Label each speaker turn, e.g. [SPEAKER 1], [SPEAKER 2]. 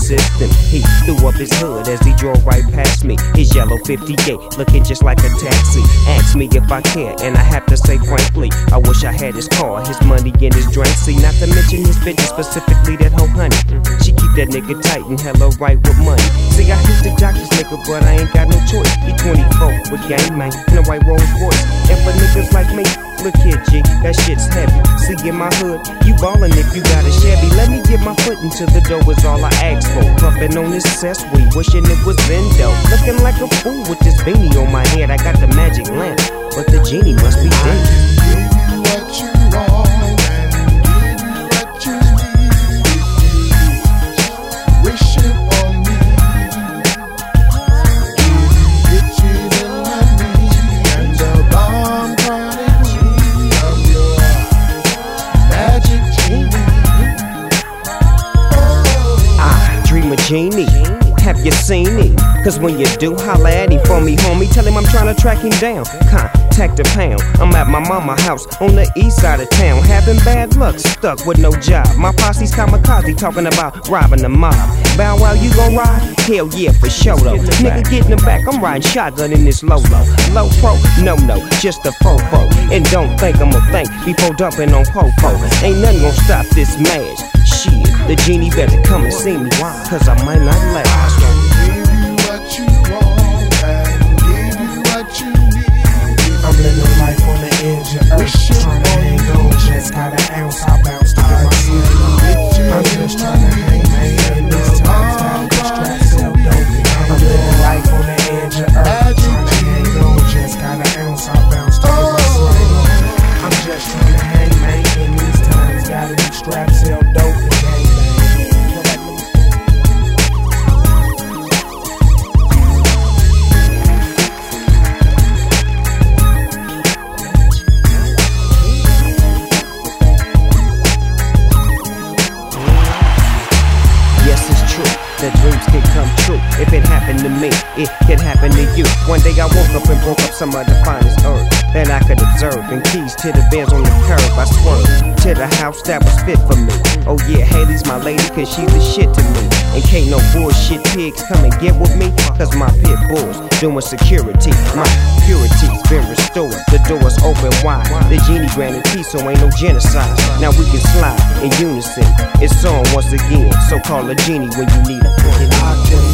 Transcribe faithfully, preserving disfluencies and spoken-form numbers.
[SPEAKER 1] system. He threw up his hood as he drove right past me. His yellow fifty-eight looking just like a taxi. Asked me if I care, and I have to say frankly, I wish I had his car, his money, and his drink. See, not to mention his bitches, specifically that whole honey. She keep that nigga tight and hella right with money. See, I hate the jock this nigga, but I ain't got no choice. He twenty-four with gang man and a white Rolls Royce. And for niggas like me, look here, G, that shit's heavy. See, in my hood, you ballin' if you got a Chevy. Let me get my foot into the door is all I ask for. Puffin' on this cess weed, wishing it was Vendo. Looking like a fool with this beanie on my head. I got the magic lamp, but the genie must be dead.
[SPEAKER 2] What you want and give you what you need. Wishing on me, riches and money, and the bomb prodigy of your magic genie. Oh.
[SPEAKER 1] I dream a genie. Have you seen him? Cause when you do, holla at him for me, homie. Tell him I'm trying to track him down. Contact a pound. I'm at my mama house on the east side of town, having bad luck, stuck with no job. My posse's kamikaze talking about robbing the mob. Bow wow, you gon' ride? Hell yeah, for sure though. Nigga get in the back, I'm riding shotgun in this low low. Low pro? No, no, just a fofo. And don't think I'ma think before dumping on Popo. Ain't nothing gon' stop this mash. Shit, the genie better come and see me, cause I might not last.
[SPEAKER 2] Give you what you want and give you what you need.
[SPEAKER 3] I'm living life on the edge of earth, trying to hang on, just got an ounce, I bounce to get my sleep. I'm just trying to hang, man, in these times, gotta get strapped, sell dope. I'm living life on the edge of earth, trying to hang on, just got an ounce, I bounce to get my sleep. I'm just trying to hang, man, in these times, gotta get strapped, sell dope.
[SPEAKER 1] That dreams can come true. If it happened to me, it could happen to you. One day I woke up and broke up some of the finest earth that I could observe. And keys to the Benz on the curb, I swerved to the house that was fit for me. Oh yeah, Haley's my lady, cause she's the shit to me. And can't no bullshit pigs come and get with me, cause my pit bulls doing security. My purity's been restored, the door's open wide. The genie granted peace, so ain't no genocide. Now we can slide in unison. It's on once again, so call a genie when you need it.
[SPEAKER 3] I can